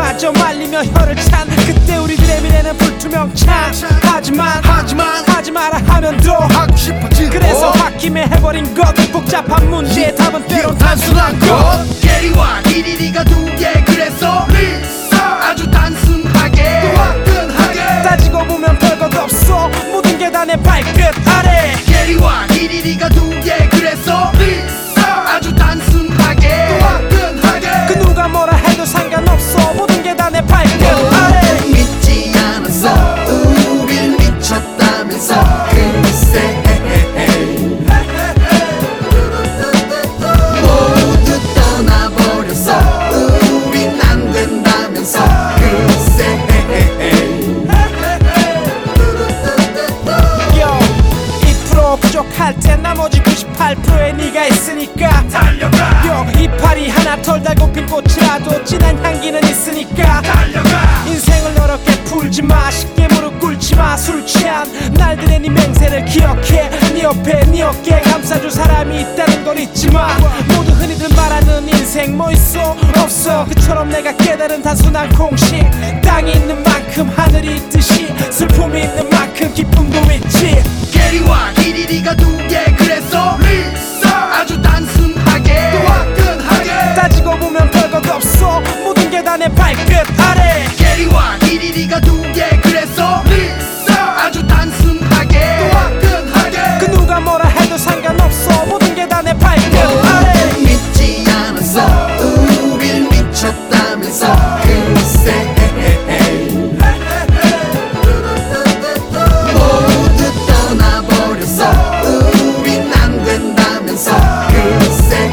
마저 말리며 혀를 찬 그때 우리들의 미래는 불투명찬 하지만 하지 마라 하면 또 하고 싶어진 그래서 홧김에 해버린 것 복잡한 문제의 답은 때론 단순한 것 게리와 길이가 두 개 그래서 아주 단순하게 또 화끈하게 따지고 보면 별것 없어 모든 게 다 내 발끝 아래 게리와 길이가 두 개 그래서 아주 단순하게 또 화끈하게 그 누가 뭐라 해도 상관없어 모든 게 다 내 발끝 아래 믿지 않았어 우릴 미쳤다면서 글쎄 모두 떠나버렸어 우린 안 된다면서 글쎄 요 2% 부족할 때 나머지 98%의 네가 있으니까 달려가 요 이파리 하나 덜 달고 핀 꽃이라도 진한 향기는 있으니까 달려가 인생을 어렵게 풀지마 쉽게 무릎 꿇지마 술 취한 날들의 네 맹세를 기억해 네 옆에 네 어깨에 감싸줄 사람이 있다는 걸 잊지마 모두 흔히들 말하는 인생 뭐 있어 없어 그처럼 내가 깨달은 단순한 공식 땅이 있는 만큼 하늘이 있듯이 슬픔이 있는 만큼 기쁨도 있지 게리와 길이가 두 개 그래서 아주 단순하게 또 화끈하게 따지고 보면 별것 없어 모든 게 다 내 발끝 아래 게리와 길이가 두 개 그래서 아주 단순하게 또 화끈하게 그 누가 뭐라 해도 상관없어 모든 게 다 내 발끝 아래 믿지 않았어 우릴 미쳤다면서 글쎄 모두 떠나버렸어 우린 안 된다면서 글쎄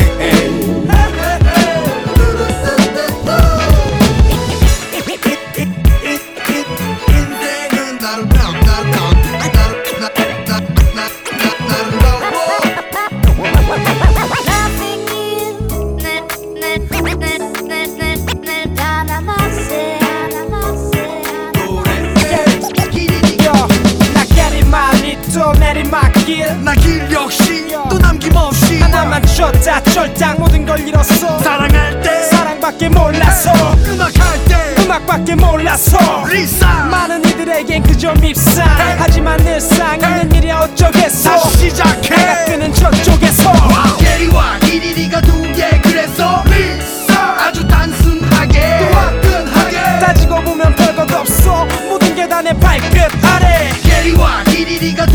인생은 나름대로 나 길 역시 또 남김없이 하나만 줬다 절딱 모든 걸 잃었어 사랑할 때 사랑밖에 몰라서 음악할 때 음악밖에 몰라서 리쌍 많은 이들에겐 그저 밉상 하지만 늘상 있는 일이 어쩌겠어 다시 시작해 내가 뜨는 저쪽에서 게리와 길이가 두 개 그래서 아주 단순하게 또 화끈하게 따지고 보면 별것 없어 모든 게 다 내 발끝 아래 게리와 길이가 두